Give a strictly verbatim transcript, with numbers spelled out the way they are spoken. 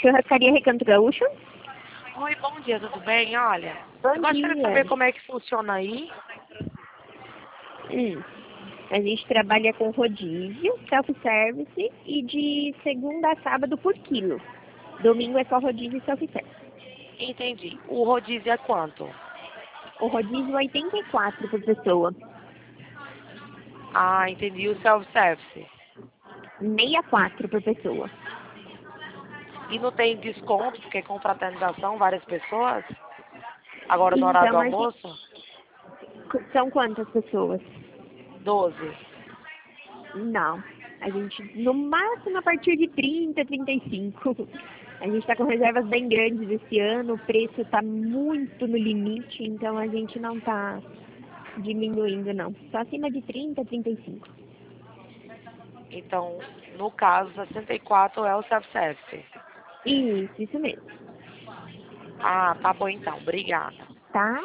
Churrascaria Recanto Gaúcho. Oi, bom dia, tudo bem? Olha, Bom eu gostaria de dia. saber como é que funciona aí. Hum. A gente trabalha com rodízio, self-service e de segunda a sábado por quilo. Domingo é só rodízio e self-service. Entendi. O rodízio é quanto? O rodízio é oitenta e quatro por pessoa. Ah, entendi. O self-service. sessenta e quatro por pessoa. E não tem desconto, porque é confraternização, várias pessoas? Agora no horário do Então, a gente... almoço? São quantas pessoas? Doze. Não. A gente, no máximo, a partir de trinta, trinta e cinco. A gente está com reservas bem grandes esse ano, o preço está muito no limite, então a gente não está diminuindo, não. Só acima de trinta, trinta e cinco. Então, no caso, sessenta e quatro é o self-service. Isso, isso mesmo. Ah, tá bom então. Obrigada. Tá?